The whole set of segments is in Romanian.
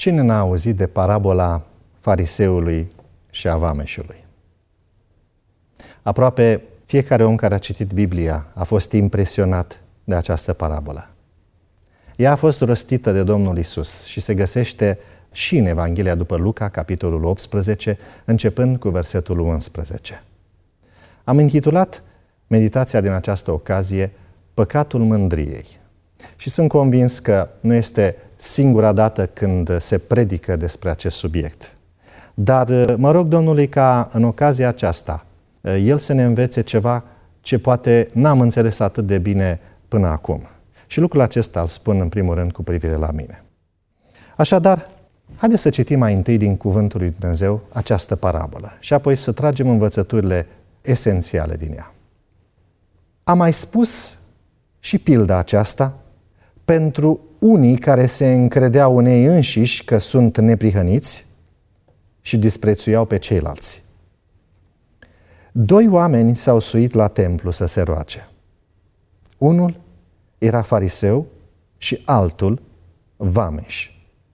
Cine n-a auzit de parabola fariseului și a vameșului? Aproape fiecare om care a citit Biblia a fost impresionat de această parabolă. Ea a fost rostită de Domnul Iisus și se găsește și în Evanghelia după Luca, capitolul 18, începând cu versetul 11. Am intitulat meditația din această ocazie Păcatul mândriei. Și sunt convins că nu este singura dată când se predică despre acest subiect. Dar mă rog Domnului ca în ocazia aceasta El să ne învețe ceva ce poate n-am înțeles atât de bine până acum. Și lucrul acesta îl spun în primul rând cu privire la mine. Așadar, haideți să citim mai întâi din Cuvântul lui Dumnezeu această parabolă și apoi să tragem învățăturile esențiale din ea. Am mai spus și pilda aceasta pentru unii care se încredeau în ei înșiși că sunt neprihăniți și disprețuiau pe ceilalți. 2 oameni s-au suit la templu să se roage. Unul era fariseu și altul vameș.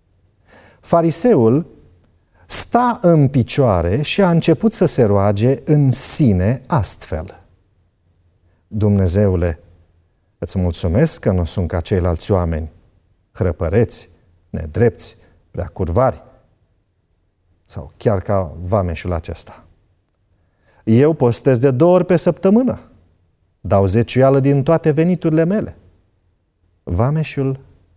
Fariseul sta în picioare și a început să se roage în sine astfel: Dumnezeule, îți mulțumesc că nu sunt ca ceilalți oameni, hrăpăreți, nedrepți, prea curvari, sau chiar ca vameșul acesta. Eu postez de 2 ori pe săptămână, dau zeciuială din toate veniturile mele. Vameșul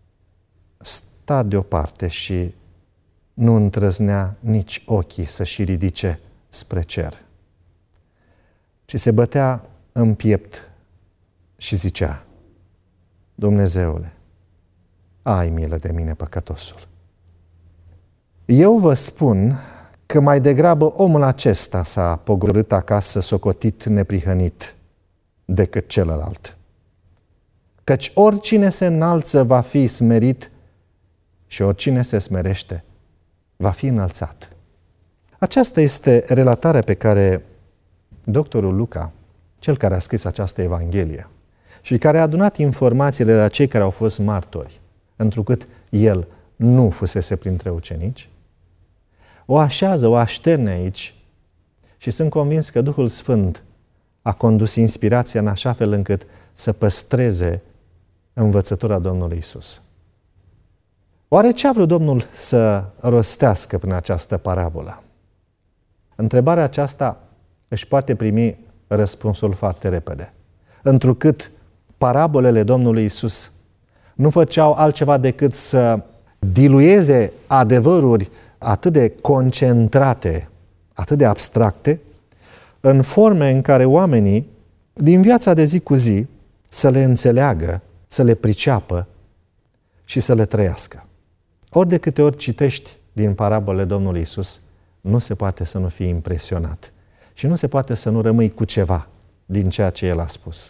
sta deoparte și nu îndrăznea nici ochii să-și ridice spre cer, ci se bătea în piept și zicea: Dumnezeule, ai milă de mine, păcătosul. Eu vă spun că mai degrabă omul acesta s-a pogorât acasă socotit neprihănit decât celălalt. Căci oricine se înalță va fi smerit și oricine se smerește va fi înălțat. Aceasta este relatarea pe care doctorul Luca, cel care a scris această Evanghelie și care a adunat informațiile de la cei care au fost martori, întrucât el nu fusese printre ucenici, o așează, o așterne aici și sunt convins că Duhul Sfânt a condus inspirația în așa fel încât să păstreze învățătura Domnului Iisus. Oare ce a vrut Domnul să rostească prin această parabolă? Întrebarea aceasta își poate primi răspunsul foarte repede, întrucât parabolele Domnului Iisus nu făceau altceva decât să dilueze adevăruri atât de concentrate, atât de abstracte, în forme în care oamenii din viața de zi cu zi să le înțeleagă, să le priceapă și să le trăiască. Ori de câte ori citești din parabolele Domnului Iisus, nu se poate să nu fii impresionat și nu se poate să nu rămâi cu ceva din ceea ce El a spus.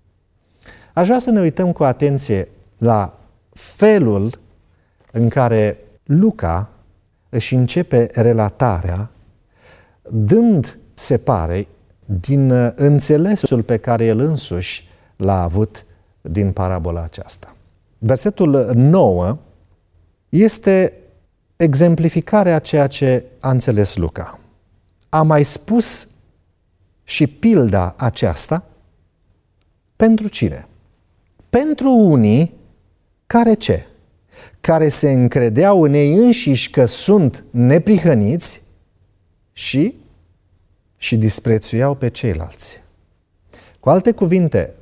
Aș vrea să ne uităm cu atenție la felul în care Luca își începe relatarea, dând, se pare, din înțelesul pe care el însuși l-a avut din parabola aceasta. Versetul 9 este exemplificarea a ceea ce a înțeles Luca. A mai spus și pilda aceasta pentru cine? Pentru unii care ce? Care se încredeau în ei înșiși că sunt neprihăniți și disprețuiau pe ceilalți. Cu alte cuvinte,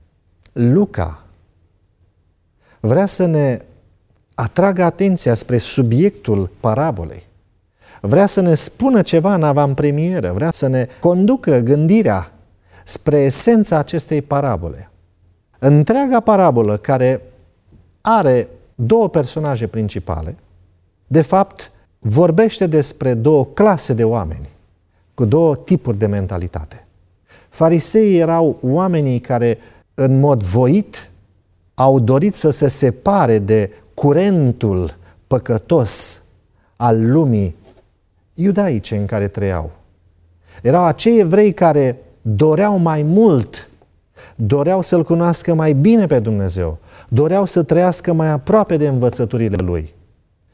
Luca vrea să ne atragă atenția spre subiectul parabolei. Vrea să ne spună ceva în avantpremieră, vrea să ne conducă gândirea spre esența acestei parabole. Întreaga parabolă, care are 2 personaje principale, de fapt vorbește despre 2 clase de oameni, cu 2 tipuri de mentalitate. Fariseii erau oamenii care în mod voit au dorit să se separe de curentul păcătos al lumii iudaice în care trăiau. Erau acei evrei care doreau mai mult, doreau să-L cunoască mai bine pe Dumnezeu, doreau să trăiască mai aproape de învățăturile Lui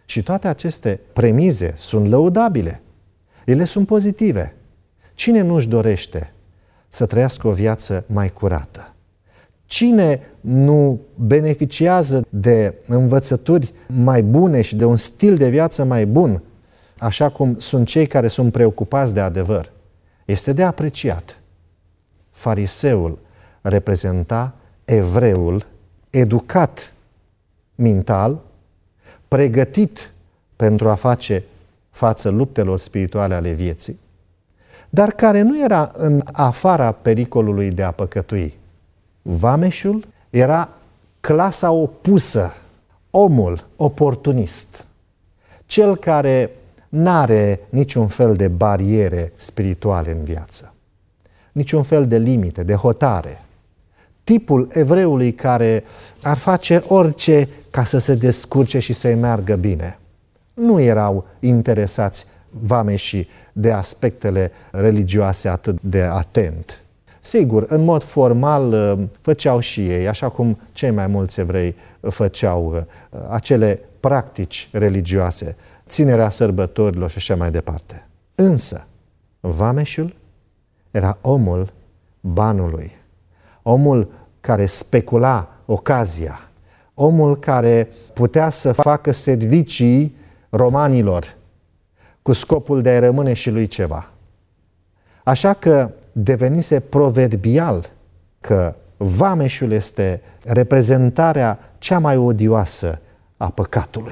Și toate aceste premize sunt lăudabile. Ele sunt pozitive. Cine nu-și dorește să trăiască o viață mai curată? Cine nu beneficiază de învățături mai bune și de un stil de viață mai bun, așa cum sunt cei care sunt preocupați de adevăr? Este de apreciat. Fariseul reprezenta evreul educat mental, pregătit pentru a face față luptelor spirituale ale vieții, dar care nu era în afara pericolului de a păcătui. Vameșul era clasa opusă, omul oportunist, cel care n-are niciun fel de bariere spirituale în viață, niciun fel de limite, de hotare. Tipul evreului care ar face orice ca să se descurce și să-i meargă bine. Nu erau interesați vameșii de aspectele religioase atât de atent. Sigur, în mod formal făceau și ei, așa cum cei mai mulți evrei făceau acele practici religioase, ținerea sărbătorilor și așa mai departe. Însă, vameșul era omul banului, omul care specula ocazia, omul care putea să facă servicii romanilor cu scopul de a rămâne și lui ceva. Așa că devenise proverbial că vameșul este reprezentarea cea mai odioasă a păcatului.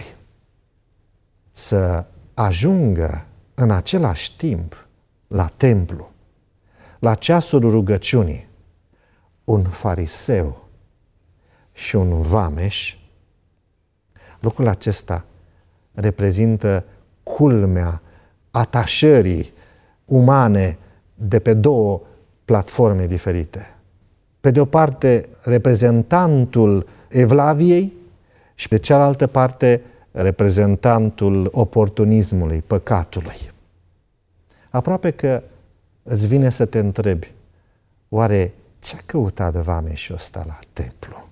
Să ajungă în același timp la templu, la ceasul rugăciunii, un fariseu și un vameș, lucrul acesta reprezintă culmea atașării umane de pe două platforme diferite. Pe de o parte, reprezentantul evlaviei și pe cealaltă parte, reprezentantul oportunismului, păcatului. Aproape că îți vine să te întrebi, oare ce-a căutat vameșul ăsta la templu?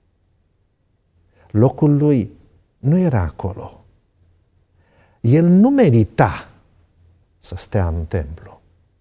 Locul lui nu era acolo. El nu merita să stea în templu.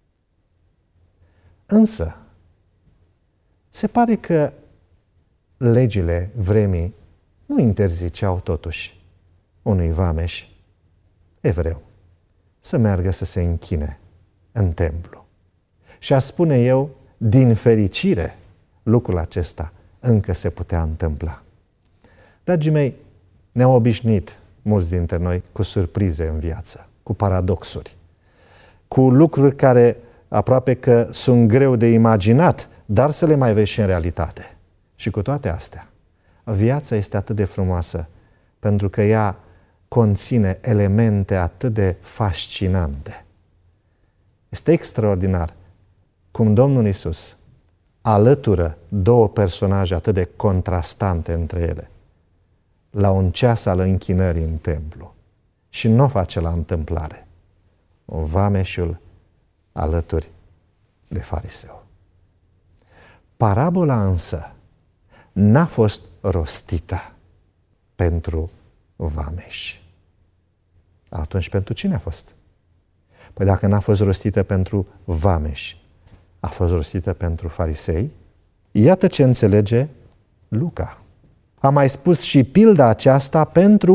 Însă, se pare că legile vremii nu interziceau totuși unui vameș evreu să meargă să se închine în templu. Și a spune eu, din fericire, lucrul acesta încă se putea întâmpla. Dragii mei, ne-au obișnuit mulți dintre noi cu surprize în viață, cu paradoxuri, cu lucruri care aproape că sunt greu de imaginat, dar să le mai vezi și în realitate. Și cu toate astea, viața este atât de frumoasă pentru că ea conține elemente atât de fascinante. Este extraordinar cum Domnul Iisus alătură două personaje atât de contrastante între ele la un ceas al închinării în templu. Și nu o face la întâmplare. Vameșul alături de fariseu. Parabola însă n-a fost rostită pentru vameși. Atunci pentru cine a fost? Păi dacă n-a fost rostită pentru vameși, a fost rostită pentru farisei? Iată ce înțelege Luca. A mai spus și pilda aceasta pentru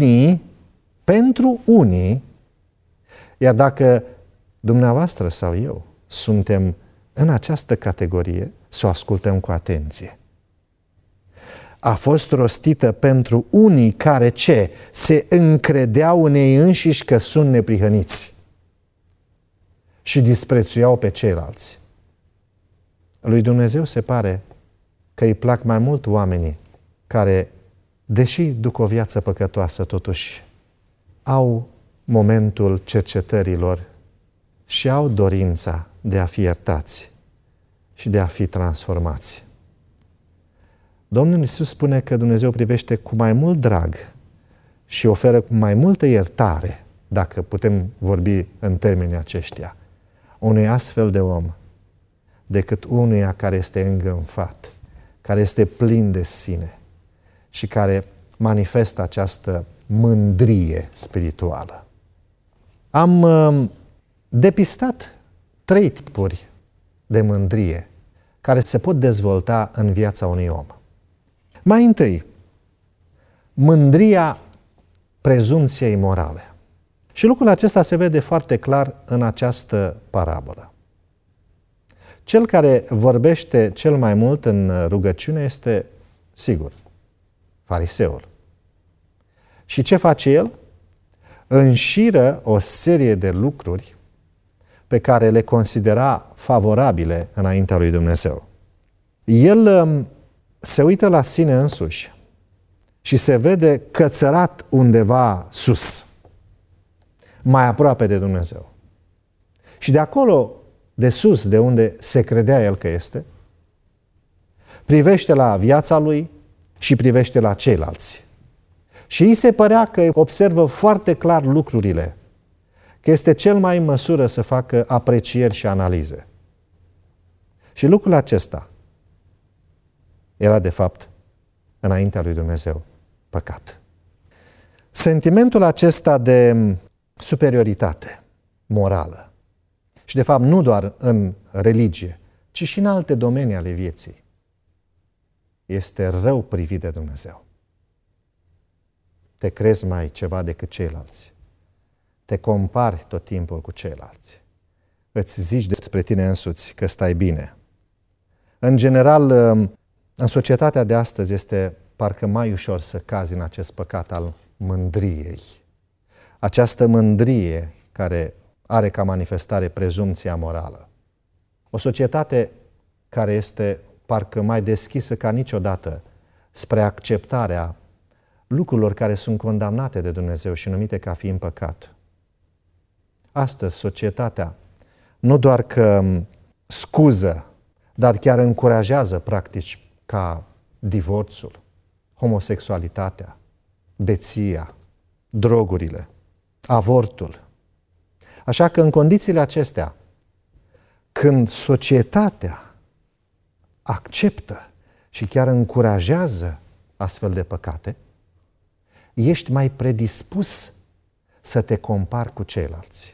unii, iar dacă dumneavoastră sau eu suntem în această categorie, să o ascultăm cu atenție. A fost rostită pentru unii care ce? Se încredeau în ei înșiși că sunt neprihăniți și disprețuiau pe ceilalți. Lui Dumnezeu se pare că îi plac mai mult oamenii care, deși duc o viață păcătoasă, totuși au momentul cercetărilor și au dorința de a fi iertați și de a fi transformați. Domnul Iisus spune că Dumnezeu privește cu mai mult drag și oferă cu mai multă iertare, dacă putem vorbi în termenii aceștia, unui astfel de om, decât unuia care este îngânfat, care este plin de sine și care manifestă această mândrie spirituală. Am depistat 3 tipuri de mândrie care se pot dezvolta în viața unui om. Mai întâi, mândria prezumției morale. Și lucrul acesta se vede foarte clar în această parabolă. Cel care vorbește cel mai mult în rugăciune este, sigur, fariseul. Și ce face el? Înșiră o serie de lucruri pe care le considera favorabile înaintea lui Dumnezeu. El se uită la sine însuși și se vede cățărat undeva sus, mai aproape de Dumnezeu. Și de acolo, de sus, de unde se credea el că este, privește la viața lui și privește la ceilalți. Și îi se părea că observă foarte clar lucrurile, că este cel mai în măsură să facă aprecieri și analize. Și lucrul acesta era, de fapt, înaintea lui Dumnezeu, păcat. Sentimentul acesta de superioritate morală, și de fapt nu doar în religie, ci și în alte domenii ale vieții, este rău privit de Dumnezeu. Te crezi mai ceva decât ceilalți. Te compari tot timpul cu ceilalți. Îți zici despre tine însuți că stai bine. În general, în societatea de astăzi este parcă mai ușor să cazi în acest păcat al mândriei. Această mândrie care are ca manifestare prezumția morală. O societate care este parcă mai deschisă ca niciodată spre acceptarea lucrurilor care sunt condamnate de Dumnezeu și numite ca fiind păcat. Astăzi, societatea nu doar că scuză, dar chiar încurajează practici ca divorțul, homosexualitatea, beția, drogurile, avortul. Așa că în condițiile acestea, când societatea acceptă și chiar încurajează astfel de păcate, ești mai predispus să te compari cu ceilalți.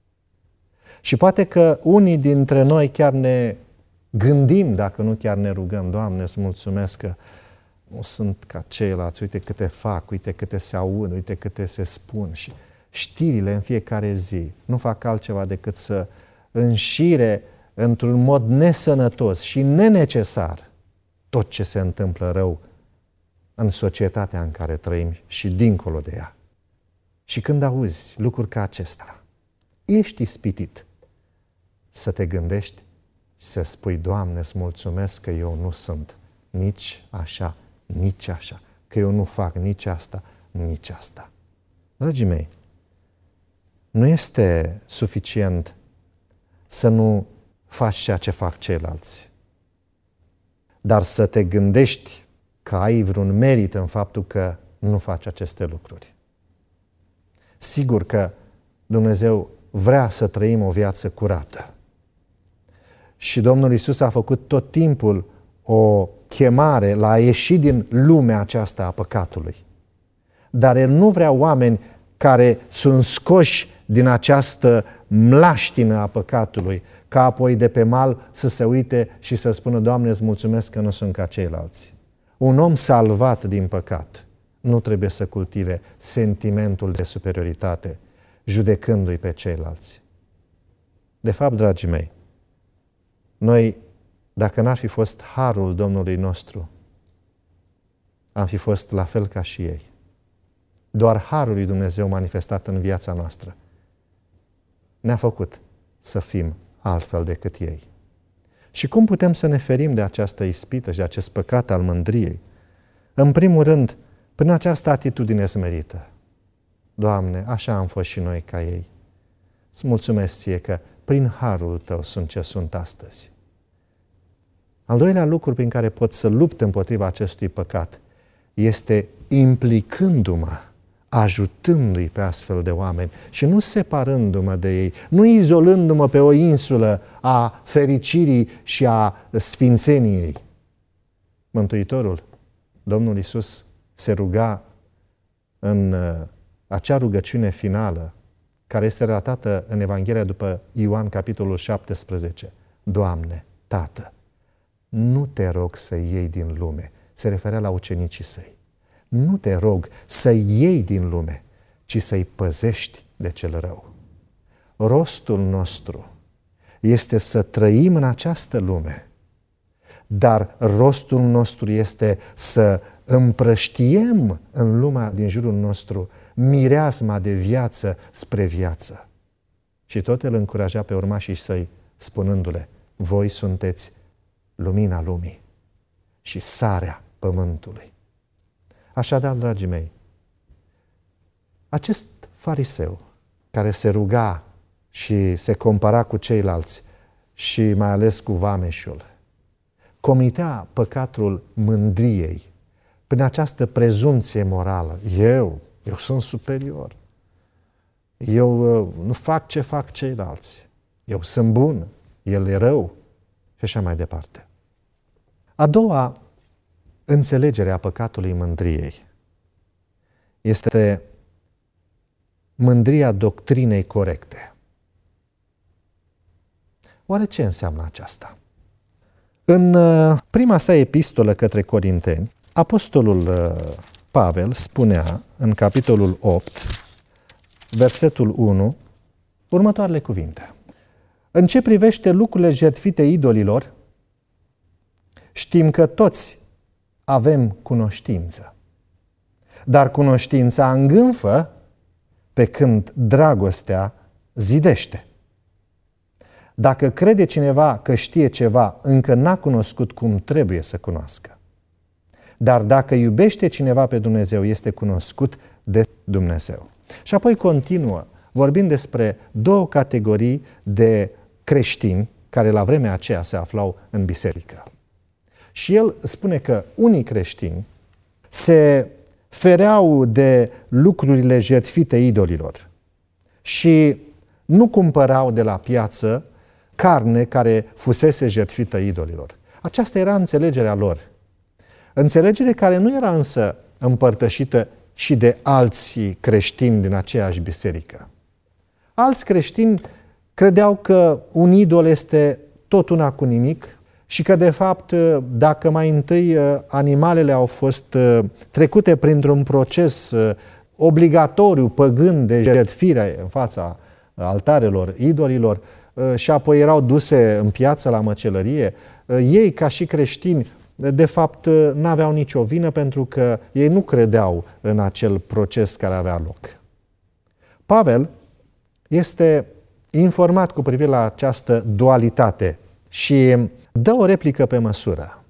Și poate că unii dintre noi chiar ne gândim, dacă nu chiar ne rugăm, Doamne, îți mulțumesc că nu sunt ca ceilalți, uite câte fac, uite câte se aud, uite câte se spun. Și știrile în fiecare zi nu fac altceva decât să înșire într-un mod nesănătos și nenecesar tot ce se întâmplă rău în societatea în care trăim și dincolo de ea. Și când auzi lucruri ca acesta, ești ispitit să te gândești și să spui, Doamne, îți mulțumesc că eu nu sunt nici așa, nici așa, că eu nu fac nici asta, nici asta. Dragii mei, nu este suficient să nu faci ceea ce fac ceilalți, dar să te gândești că ai vreun merit în faptul că nu faci aceste lucruri. Sigur că Dumnezeu vrea să trăim o viață curată. Și Domnul Iisus a făcut tot timpul o chemare la a ieși din lumea aceasta a păcatului. Dar El nu vrea oameni care sunt scoși din această mlaștină a păcatului, ca apoi de pe mal să se uite și să spună, Doamne, îți mulțumesc că nu sunt ca ceilalți. Un om salvat din păcat nu trebuie să cultive sentimentul de superioritate, judecându-i pe ceilalți. De fapt, dragii mei, noi, dacă n-ar fi fost harul Domnului nostru, am fi fost la fel ca și ei. Doar harul lui Dumnezeu manifestat în viața noastră ne-a făcut să fim altfel decât ei. Și cum putem să ne ferim de această ispită și de acest păcat al mândriei? În primul rând, prin această atitudine smerită. Doamne, așa am fost și noi ca ei. Îți mulțumesc Ție că prin harul Tău sunt ce sunt astăzi. Al doilea lucru prin care pot să lupt împotriva acestui păcat este implicându-mă, ajutându-i pe astfel de oameni și nu separându-mă de ei, nu izolându-mă pe o insulă a fericirii și a sfințeniei. Mântuitorul, Domnul Iisus, se ruga în acea rugăciune finală care este relatată în Evanghelia după Ioan, capitolul 17. Doamne, Tată, nu te rog să iei din lume, se referea la ucenicii săi. Nu te rog să iei din lume, ci să-i păzești de cel rău. Rostul nostru este să trăim în această lume, dar rostul nostru este să împrăștiem în lumea din jurul nostru mireasma de viață spre viață. Și tot îl încuraja pe urmașii săi, spunându-le, voi sunteți lumina lumii și sarea pământului. Așadar, dragii mei, acest fariseu care se ruga și se compara cu ceilalți și mai ales cu vameșul, comitea păcatul mândriei prin această prezumție morală. Eu sunt superior. Eu nu fac ce fac ceilalți. Eu sunt bun, el e rău și așa mai departe. A doua înțelegere a păcatului mândriei este mândria doctrinei corecte. Oare ce înseamnă aceasta? În prima sa epistolă către Corinteni, apostolul Pavel spunea în capitolul 8, versetul 1, următoarele cuvinte. În ce privește lucrurile jertfite idolilor, știm că toți avem cunoștință. Dar cunoștința îngânfă, pe când dragostea zidește. Dacă crede cineva că știe ceva, încă n-a cunoscut cum trebuie să cunoască. Dar dacă iubește cineva pe Dumnezeu, este cunoscut de Dumnezeu. Și apoi continuă, vorbind despre două categorii de creștini care la vremea aceea se aflau în biserică. Și el spune că unii creștini se fereau de lucrurile jertfite idolilor și nu cumpărau de la piață carne care fusese jertfită idolilor. Aceasta era înțelegerea lor. Înțelegere care nu era însă împărtășită și de alții creștini din aceeași biserică. Alți creștini credeau că un idol este tot una cu nimic și că, de fapt, dacă mai întâi animalele au fost trecute printr-un proces obligatoriu, păgân, de jertfire în fața altarelor idolilor și apoi erau duse în piață la măcelărie, ei, ca și creștini, de fapt, n-aveau nicio vină pentru că ei nu credeau în acel proces care avea loc. Pavel este informat cu privire la această dualitate și dă o replică pe măsură.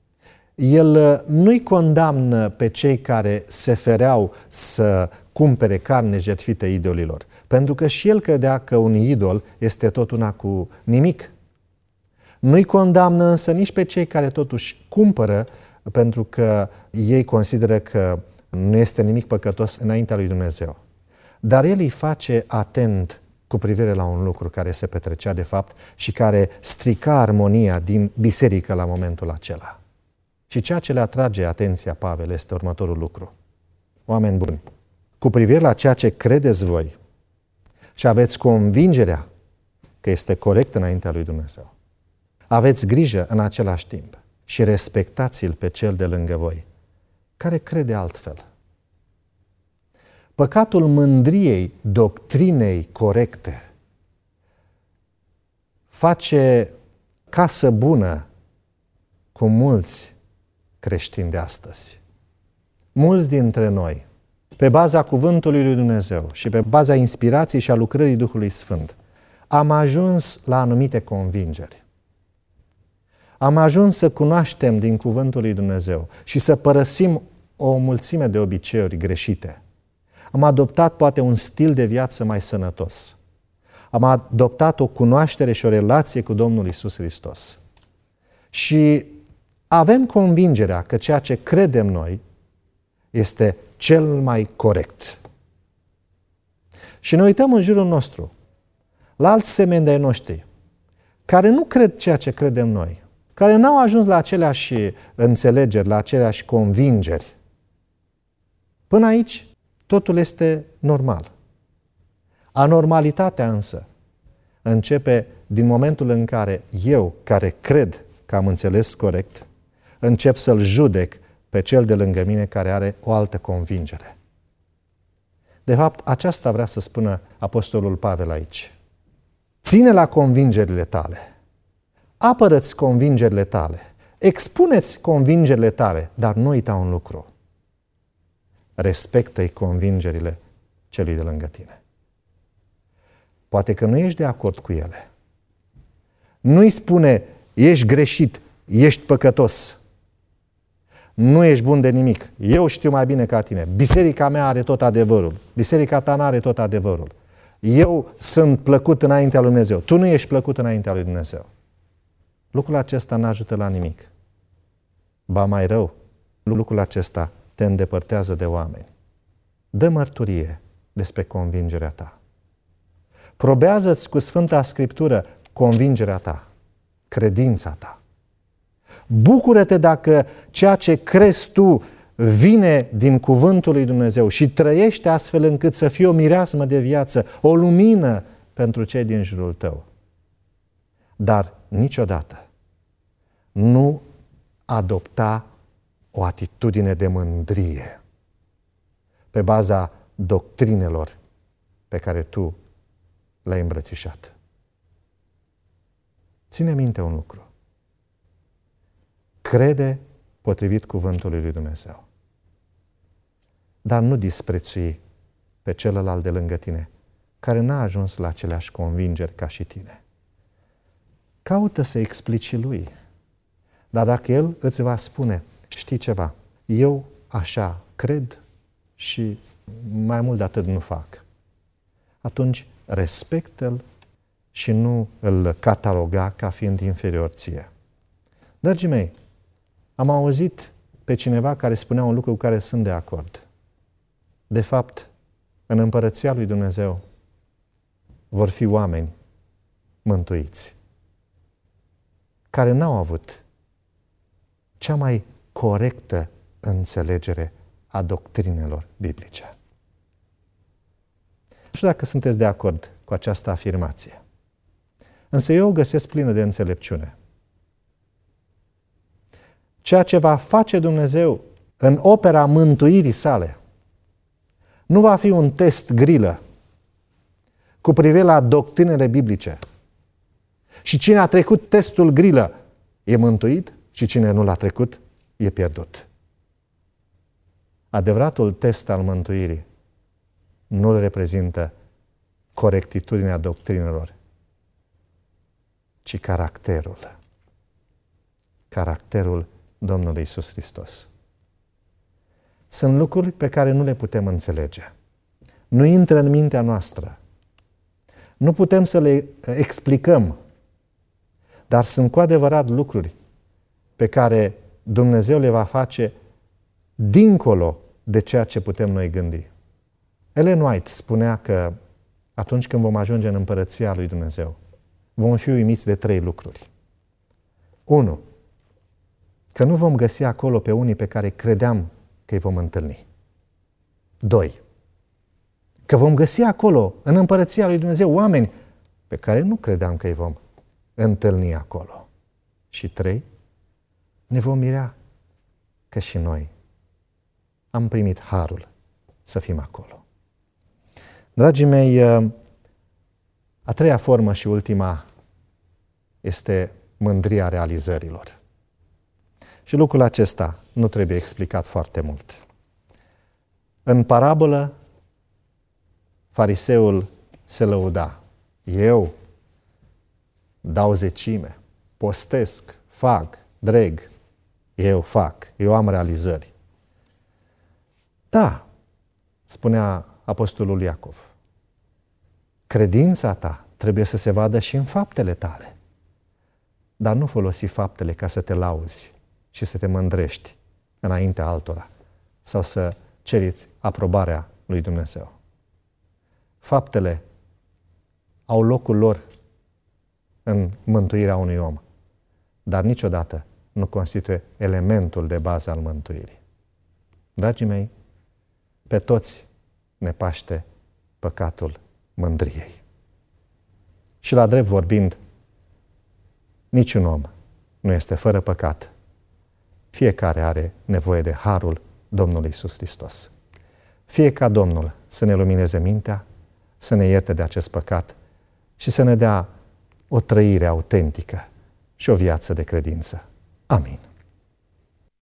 El nu-i condamnă pe cei care se fereau să cumpere carne jertfită idolilor, pentru că și el credea că un idol este tot una cu nimic. Nu-i condamnă însă nici pe cei care totuși cumpără, pentru că ei consideră că nu este nimic păcătos înaintea lui Dumnezeu. Dar el îi face atent cu privire la un lucru care se petrecea de fapt și care strica armonia din biserică la momentul acela. Și ceea ce le atrage atenția Pavel este următorul lucru. Oameni buni, cu privire la ceea ce credeți voi și aveți convingerea că este corect înaintea lui Dumnezeu, aveți grijă în același timp și respectați-l pe cel de lângă voi, care crede altfel. Păcatul mândriei doctrinei corecte face casă bună cu mulți creștini de astăzi. Mulți dintre noi, pe baza cuvântului lui Dumnezeu și pe baza inspirației și a lucrării Duhului Sfânt, am ajuns la anumite convingeri. Am ajuns să cunoaștem din cuvântul lui Dumnezeu și să părăsim o mulțime de obiceiuri greșite. Am adoptat poate un stil de viață mai sănătos. Am adoptat o cunoaștere și o relație cu Domnul Iisus Hristos. Și avem convingerea că ceea ce credem noi este cel mai corect. Și ne uităm în jurul nostru la alți semeni de-ai noștri care nu cred ceea ce credem noi, care n-au ajuns la aceleași înțelegeri, la aceleași convingeri. Până aici, totul este normal. Anormalitatea însă începe din momentul în care eu, care cred că am înțeles corect, încep să-l judec pe cel de lângă mine care are o altă convingere. De fapt, aceasta vrea să spună Apostolul Pavel aici. Ține la convingerile tale, apără-ți convingerile tale, expune-ți convingerile tale, dar nu uita un lucru. Respectă-i convingerile celui de lângă tine. Poate că nu ești de acord cu ele. Nu-i spune, ești greșit, ești păcătos, nu ești bun de nimic, eu știu mai bine ca tine, biserica mea are tot adevărul, biserica ta n-are tot adevărul, eu sunt plăcut înaintea lui Dumnezeu, tu nu ești plăcut înaintea lui Dumnezeu. Lucrul acesta n-ajută la nimic. Ba mai rău, lucrul acesta te îndepărtează de oameni. Dă mărturie despre convingerea ta. Probează-ți cu Sfânta Scriptură convingerea ta, credința ta. Bucură-te dacă ceea ce crezi tu vine din cuvântul lui Dumnezeu și trăiește astfel încât să fie o mireasmă de viață, o lumină pentru cei din jurul tău. Dar niciodată nu adopta o atitudine de mândrie pe baza doctrinelor pe care tu le-ai îmbrățișat. Ține minte un lucru. Crede potrivit cuvântului lui Dumnezeu. Dar nu disprețui pe celălalt de lângă tine, care n-a ajuns la aceleași convingeri ca și tine. Caută să explici lui. Dar dacă el îți va spune, știi ceva, eu așa cred și mai mult de atât nu fac, atunci respectă-l și nu îl cataloga ca fiind inferior ție. Dragii mei, am auzit pe cineva care spunea un lucru cu care sunt de acord. De fapt, în Împărăția lui Dumnezeu vor fi oameni mântuiți, care n-au avut cea mai corectă înțelegere a doctrinelor biblice. Nu știu dacă sunteți de acord cu această afirmație, însă eu o găsesc plină de înțelepciune. Ceea ce va face Dumnezeu în opera mântuirii sale nu va fi un test grilă cu privire la doctrinele biblice. Și cine a trecut testul grilă e mântuit și cine nu l-a trecut e pierdut. Adevăratul test al mântuirii nu îl reprezintă corectitudinea doctrinelor, ci caracterul. Caracterul Domnului Iisus Hristos. Sunt lucruri pe care nu le putem înțelege. Nu intră în mintea noastră. Nu putem să le explicăm. Dar sunt cu adevărat lucruri pe care Dumnezeu le va face dincolo de ceea ce putem noi gândi. Ellen White spunea că atunci când vom ajunge în Împărăția lui Dumnezeu, vom fi uimiți de 3 lucruri. 1. Că nu vom găsi acolo pe unii pe care credeam că îi vom întâlni. 2. Că vom găsi acolo, în Împărăția lui Dumnezeu, oameni pe care nu credeam că îi vom întâlni acolo. Și 3. Ne vom mira că și noi am primit harul să fim acolo. Dragii mei, a 3-a formă și ultima este mândria realizărilor. Și lucrul acesta nu trebuie explicat foarte mult. În parabolă, fariseul se lăuda. Eu dau zecime, postesc, fac, dreg. Eu fac, eu am realizări. Da, spunea apostolul Iacov, credința ta trebuie să se vadă și în faptele tale. Dar nu folosi faptele ca să te lauzi și să te mândrești înaintea altora sau să ceriți aprobarea lui Dumnezeu. Faptele au locul lor în mântuirea unui om, dar niciodată nu constituie elementul de bază al mântuirii. Dragii mei, pe toți ne paște păcatul mândriei. Și la drept vorbind, niciun om nu este fără păcat. Fiecare are nevoie de harul Domnului Iisus Hristos. Fie ca Domnul să ne lumineze mintea, să ne ierte de acest păcat și să ne dea o trăire autentică și o viață de credință. Amin.